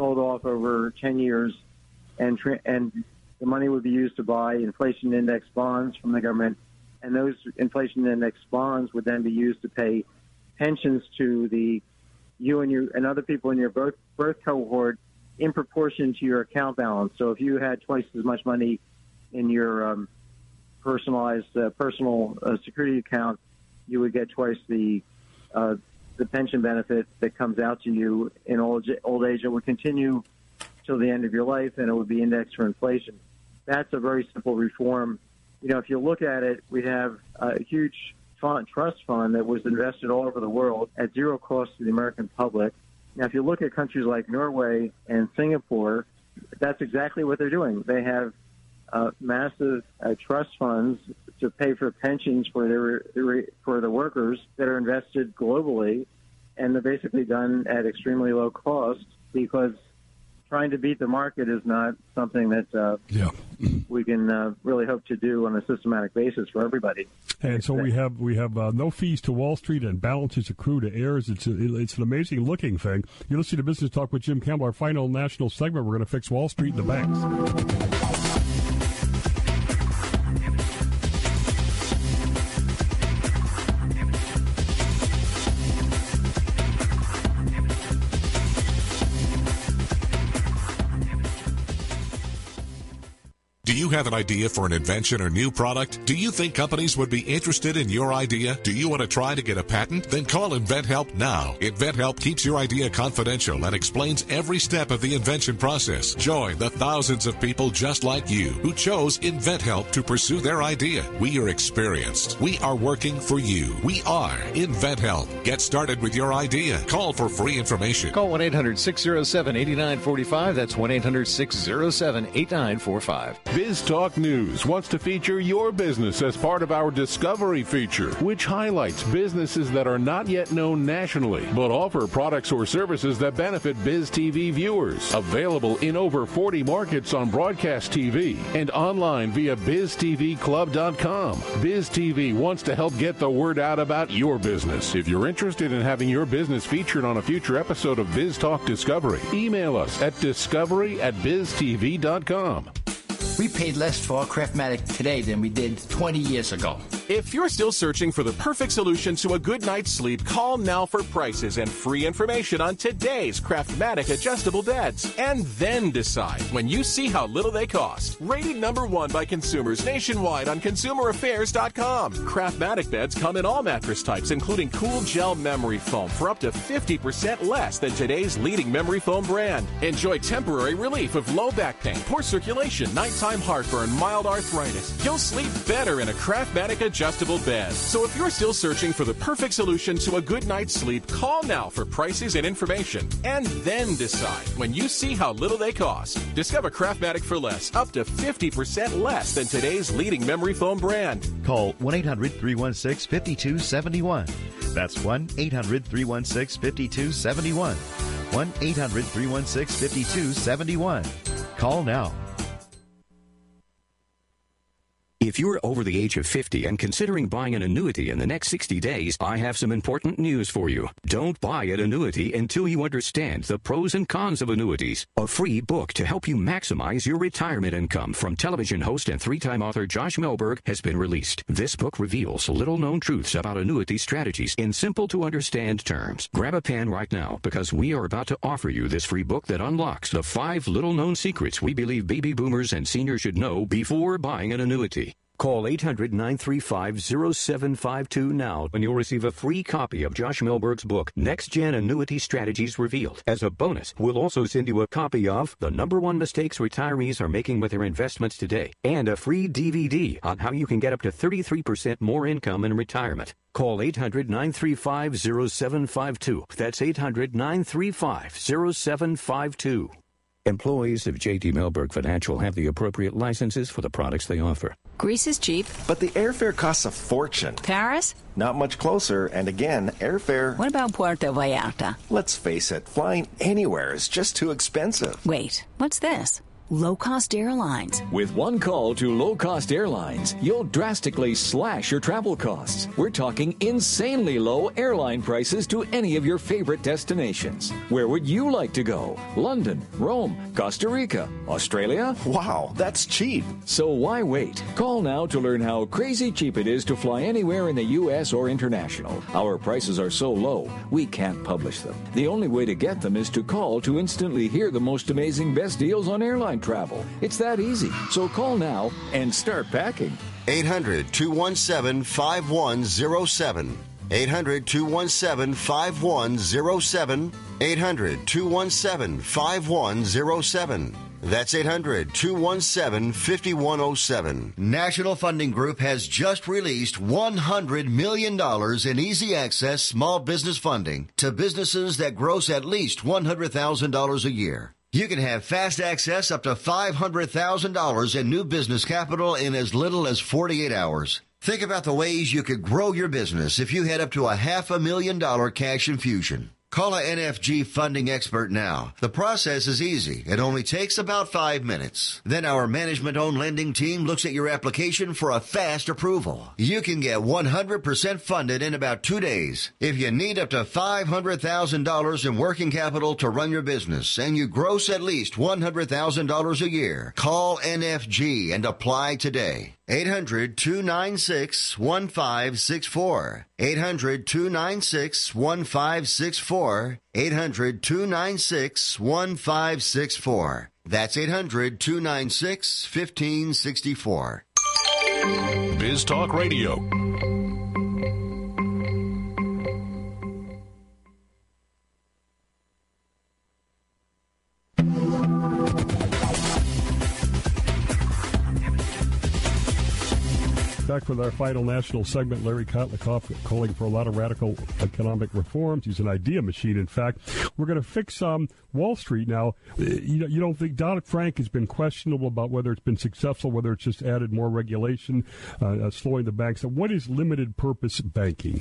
sold off over ten years, and tra- and the money would be used to buy inflation index bonds from the government, and those inflation index bonds would then be used to pay pensions to the you and you and other people in your birth birth cohort in proportion to your account balance. So if you had twice as much money in your um, personalized uh, personal uh, security account, you would get twice the uh, the pension benefit that comes out to you in old old age. It would continue till the end of your life, and it would be indexed for inflation. That's a very simple reform. You know, if you look at it, we have a huge fund, trust fund that was invested all over the world at zero cost to the American public. Now, if you look at countries like Norway and Singapore, that's exactly what they're doing. They have uh, massive uh, trust funds to pay for pensions for their for the workers that are invested globally, and they're basically done at extremely low cost because trying to beat the market is not something that uh, yeah. we can uh, really hope to do on a systematic basis for everybody. And so we have we have uh, no fees to Wall Street and balances accrue to heirs. It's a, it's an amazing looking thing. You're listening to Business Talk with Jim Campbell. Our final national segment, we're going to fix Wall Street and the banks. Do you have an idea for an invention or new product? Do you think companies would be interested in your idea? Do you want to try to get a patent? Then call InventHelp now. InventHelp keeps your idea confidential and explains every step of the invention process. Join the thousands of people just like you who chose InventHelp to pursue their idea. We are experienced. We are working for you. We are InventHelp. Get started with your idea. Call for free information. Call one eight hundred six oh seven eight nine four five. That's one eight hundred six oh seven eight nine four five. Biz Talk News wants to feature your business as part of our Discovery feature, which highlights businesses that are not yet known nationally, but offer products or services that benefit Biz T V viewers. Available in over forty markets on broadcast T V and online via biz t v club dot com. Biz T V wants to help get the word out about your business. If you're interested in having your business featured on a future episode of Biz Talk Discovery, email us at discovery at biz t v dot com. We paid less for our Craftmatic today than we did twenty years ago. If you're still searching for the perfect solution to a good night's sleep, call now for prices and free information on today's Craftmatic adjustable beds. And then decide when you see how little they cost. Rated number one by consumers nationwide on consumer affairs dot com. Craftmatic beds come in all mattress types, including cool gel memory foam for up to fifty percent less than today's leading memory foam brand. Enjoy temporary relief of low back pain, poor circulation, nighttime heartburn, mild arthritis. You'll sleep better in a Craftmatic adjustable bed. So if you're still searching for the perfect solution to a good night's sleep, call now for prices and information. And then decide when you see how little they cost. Discover Craftmatic for less, up to fifty percent less than today's leading memory foam brand. Call one eight hundred three one six five two seven one. That's one eight hundred three one six five two seven one. one eight hundred three one six five two seven one. Call now. If you're over the age of fifty and considering buying an annuity in the next sixty days, I have some important news for you. Don't buy an annuity until you understand the pros and cons of annuities. A free book to help you maximize your retirement income from television host and three-time author Josh Melberg has been released. This book reveals little-known truths about annuity strategies in simple-to-understand terms. Grab a pen right now because we are about to offer you this free book that unlocks the five little-known secrets we believe baby boomers and seniors should know before buying an annuity. Call eight hundred nine three five oh seven five two now and you'll receive a free copy of Josh Melberg's book, Next Gen Annuity Strategies Revealed. As a bonus, we'll also send you a copy of The Number One Mistakes Retirees Are Making with Their Investments Today and a free D V D on how you can get up to thirty-three percent more income in retirement. Call eight hundred nine three five oh seven five two. That's eight hundred nine three five oh seven five two. Employees of J D Melberg Financial have the appropriate licenses for the products they offer. Greece is cheap. But the airfare costs a fortune. Paris? Not much closer, and again, airfare... What about Puerto Vallarta? Let's face it, flying anywhere is just too expensive. Wait, what's this? low-cost airlines. With one call to low-cost airlines, you'll drastically slash your travel costs. We're talking insanely low airline prices to any of your favorite destinations. Where would you like to go? London, Rome, Costa Rica, Australia? Wow, that's cheap. So why wait? Call now to learn how crazy cheap it is to fly anywhere in the U S or international. Our prices are so low, we can't publish them. The only way to get them is to call to instantly hear the most amazing best deals on airline travel. It's that easy. So call now and start packing. eight hundred, two one seven, five one zero seven. eight hundred, two one seven, five one zero seven. eight hundred, two one seven, five one zero seven. That's eight hundred, two one seven, five one zero seven. National Funding Group has just released one hundred million dollars in easy access small business funding to businesses that gross at least one hundred thousand dollars a year. You can have fast access up to five hundred thousand dollars in new business capital in as little as forty-eight hours. Think about the ways you could grow your business if you had up to a half a million dollar cash infusion. Call a N F G funding expert now. The process is easy. It only takes about five minutes. Then our management-owned lending team looks at your application for a fast approval. You can get one hundred percent funded in about two days. If you need up to five hundred thousand dollars in working capital to run your business and you gross at least one hundred thousand dollars a year, call N F G and apply today. eight hundred, two nine six, one five six four. eight hundred, two nine six, one five six four. eight hundred, two nine six, one five six four. That's eight hundred, two nine six, one five six four. Biz Talk Radio. Back with our final national segment, Larry Kotlikoff calling for a lot of radical economic reforms. He's an idea machine, in fact. We're going to fix um, Wall Street now. You, you don't think Dodd-Frank has been questionable about whether it's been successful, whether it's just added more regulation, uh, uh, slowing the banks. So what is limited purpose banking?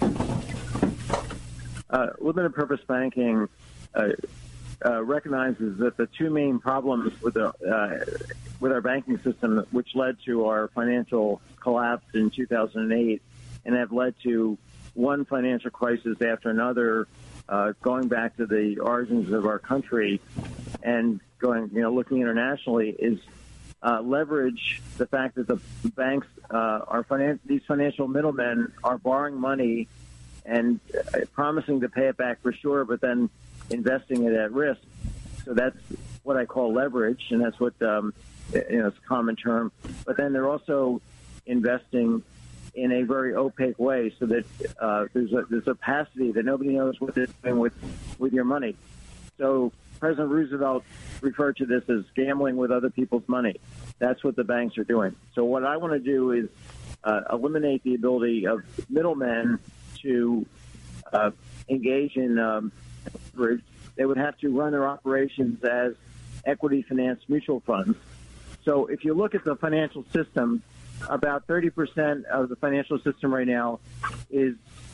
Uh, limited purpose banking uh, uh, recognizes that the two main problems with the uh, with our banking system, which led to our financial collapse in two thousand eight and have led to one financial crisis after another, uh, going back to the origins of our country and going, you know, looking internationally, is uh, leverage the fact that the banks, uh, are finan- these financial middlemen are borrowing money and uh, promising to pay it back for sure, but then investing it at risk. So that's what I call leverage, and that's what um, you know, it's a common term. But then they're also investing in a very opaque way, so that uh, there's a there's opacity that nobody knows what they're doing with with your money. So President Roosevelt referred to this as gambling with other people's money. That's what the banks are doing. So what I want to do is uh, eliminate the ability of middlemen to uh, engage in um, leverage. They would have to run their operations as equity finance mutual funds. So if you look at the financial system, about thirty percent of the financial system right now is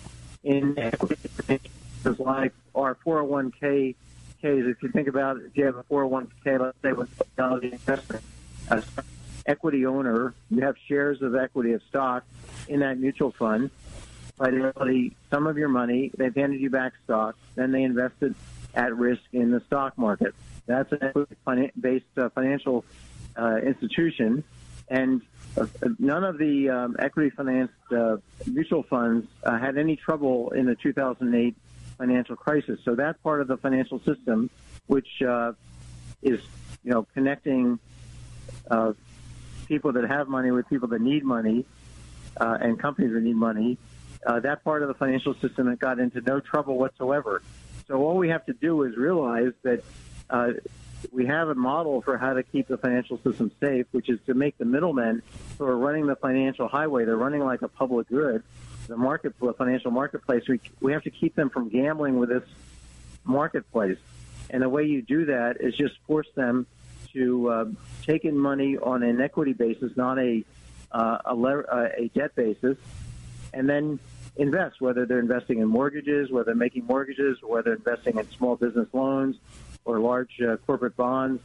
in equity finance, like our four oh one k Ks. If you think about it, if you have a four oh one k, let's say with Fidelity Investment, an equity owner, you have shares of equity of stock in that mutual fund. Fidelity, some of your money, they've handed you back stock, then they invested at risk in the stock market. That's an equity-based uh, financial uh, institution, and uh, none of the um, equity-financed uh, mutual funds uh, had any trouble in the two thousand eight financial crisis. So that part of the financial system, which uh, is, you know, connecting uh, people that have money with people that need money uh, and companies that need money, uh, that part of the financial system that got into no trouble whatsoever. So all we have to do is realize that uh, we have a model for how to keep the financial system safe, which is to make the middlemen who are running the financial highway, they're running like a public good, the market, the financial marketplace. We, we have to keep them from gambling with this marketplace. And the way you do that is just force them to uh, take in money on an equity basis, not a, uh, a, le- a debt basis, and then invest, whether they're investing in mortgages, whether they're making mortgages, or whether they're investing in small business loans or large uh, corporate bonds,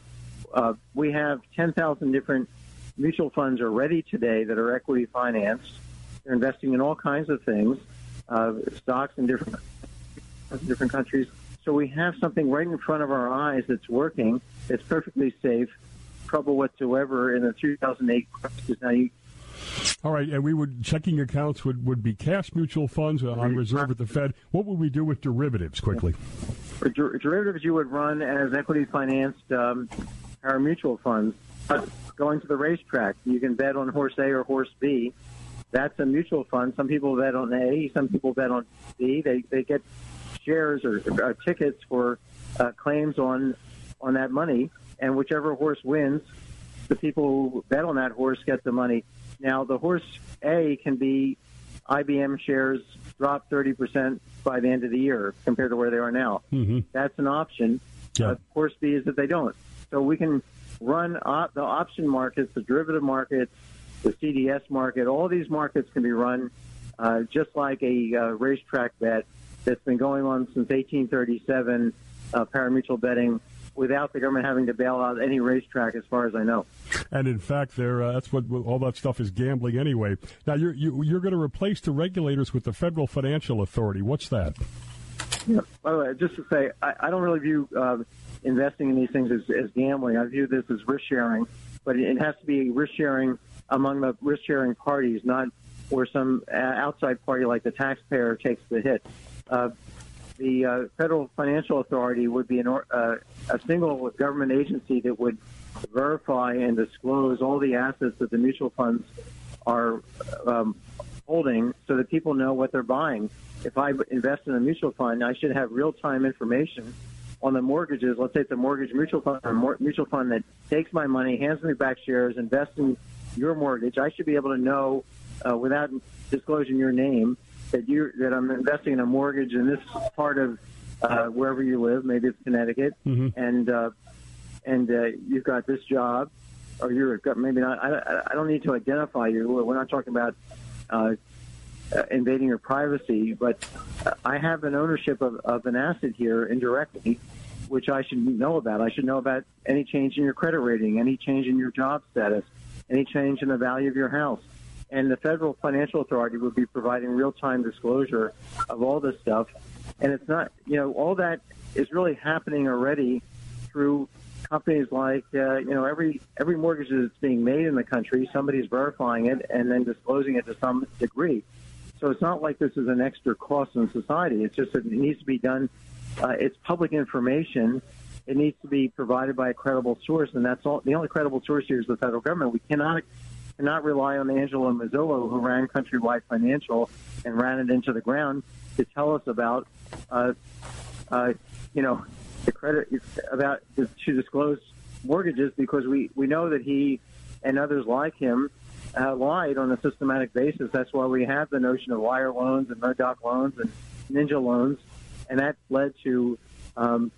uh, we have ten thousand different mutual funds already today that are equity financed. They're investing in all kinds of things, uh, stocks in different different countries. So we have something right in front of our eyes that's working. It's perfectly safe, trouble whatsoever in the two thousand eight crisis. Now you. All right, and we would checking accounts would, would be cash mutual funds on reserve at the Fed. What would we do with derivatives, quickly? For der- derivatives, you would run as equity financed um, our mutual funds. Uh, going to the racetrack, you can bet on horse A or horse B. That's a mutual fund. Some people bet on A, some people bet on B. They they get shares or, or tickets for uh, claims on on that money, and whichever horse wins, the people who bet on that horse get the money. Now, the horse A can be I B M shares drop thirty percent by the end of the year compared to where they are now. Mm-hmm. That's an option. Yeah. Uh, horse B is that they don't. So we can run op- the option markets, the derivative markets, the C D S market. All these markets can be run uh, just like a uh, racetrack bet that's been going on since eighteen thirty-seven, uh, parimutuel betting, without the government having to bail out any racetrack, as far as I know. And in fact, there uh, that's what all that stuff is gambling anyway. Now, you're you, you're going to replace the regulators with the Federal Financial Authority. What's that? Yeah. By the way, just to say, I, I don't really view uh, investing in these things as, as gambling. I view this as risk sharing, but it has to be risk sharing among the risk sharing parties, not where some uh, outside party like the taxpayer takes the hit. Uh, the uh, Federal Financial Authority would be an, uh, a single government agency that would verify and disclose all the assets that the mutual funds are um, holding so that people know what they're buying. If I invest in a mutual fund, I should have real-time information on the mortgages. Let's say it's a mortgage mutual fund, or a mutual fund that takes my money, hands me back shares, invests in your mortgage. I should be able to know uh, without disclosing your name that you that I'm investing in a mortgage in this part of uh, wherever you live. Maybe it's Connecticut, mm-hmm. and uh, and uh, you've got this job, or you're maybe not. I, I don't need to identify you. We're not talking about uh, uh, invading your privacy, but I have an ownership of, of an asset here indirectly, which I should know about. I should know about any change in your credit rating, any change in your job status, any change in the value of your house. And the Federal Financial Authority would be providing real-time disclosure of all this stuff. And it's not, you know, all that is really happening already through companies like, uh, you know, every every mortgage that's being made in the country, somebody's verifying it and then disclosing it to some degree. So it's not like this is an extra cost in society. It's just that it needs to be done. Uh, it's public information. It needs to be provided by a credible source, and that's all. The only credible source here is the federal government. We cannot cannot rely on Angela Mazzillo, who ran Countrywide Financial and ran it into the ground, to tell us about, uh, uh, you know, the credit about to disclose mortgages, because we, we know that he and others like him uh, lied on a systematic basis. That's why we have the notion of wire loans and Murdoch loans and ninja loans, and that led to um,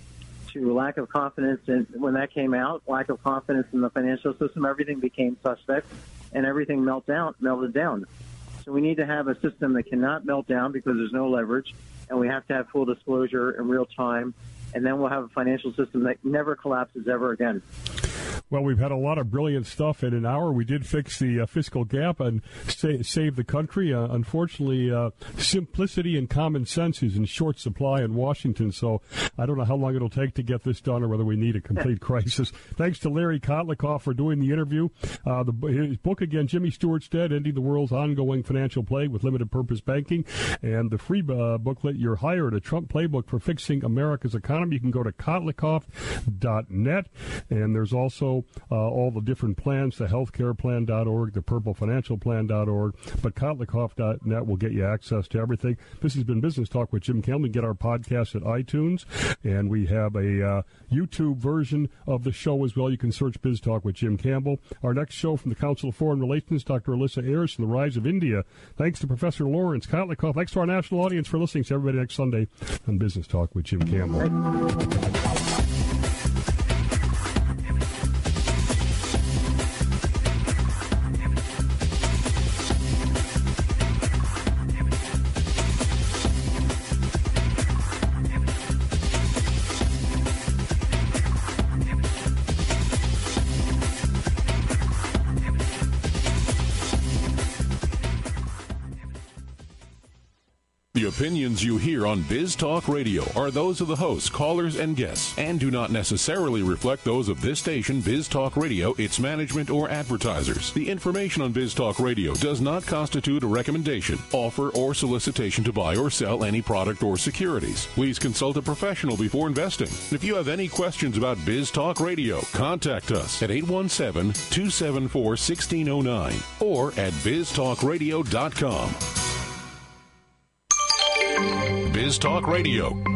to lack of confidence in, when that came out, lack of confidence in the financial system. Everything became suspect, and everything melt down, melted down. So we need to have a system that cannot melt down because there's no leverage, and we have to have full disclosure in real time, and then we'll have a financial system that never collapses ever again. Well, we've had a lot of brilliant stuff in an hour. We did fix the uh, fiscal gap and sa- save the country. Uh, unfortunately, uh, simplicity and common sense is in short supply in Washington, so I don't know how long it'll take to get this done or whether we need a complete crisis. Thanks to Larry Kotlikoff for doing the interview. Uh, the, his book, again, Jimmy Stewart's Dead, Ending the World's Ongoing Financial Plague with Limited Purpose Banking, and the free uh, booklet, You're Hired, a Trump Playbook for Fixing America's Economy. You can go to kotlikoff dot net, and there's also Uh, all the different plans, the healthcare plan dot org, the purple financial plan dot org, but kotlikoff dot net will get you access to everything. This has been Business Talk with Jim Campbell. You can get our podcast at iTunes, and we have a uh, YouTube version of the show as well. You can search Biz Talk with Jim Campbell. Our next show from the Council of Foreign Relations, Doctor Alyssa Ayers, and the Rise of India. Thanks to Professor Lawrence Kotlikoff. Thanks to our national audience for listening. To everybody next Sunday on Business Talk with Jim Campbell. The opinions you hear on Biz Talk Radio are those of the hosts, callers, and guests, and do not necessarily reflect those of this station, Biz Talk Radio, its management, or advertisers. The information on Biz Talk Radio does not constitute a recommendation, offer, or solicitation to buy or sell any product or securities. Please consult a professional before investing. If you have any questions about Biz Talk Radio, contact us at eight one seven, two seven four, one six zero nine or at biz talk radio dot com. Biz Talk Radio,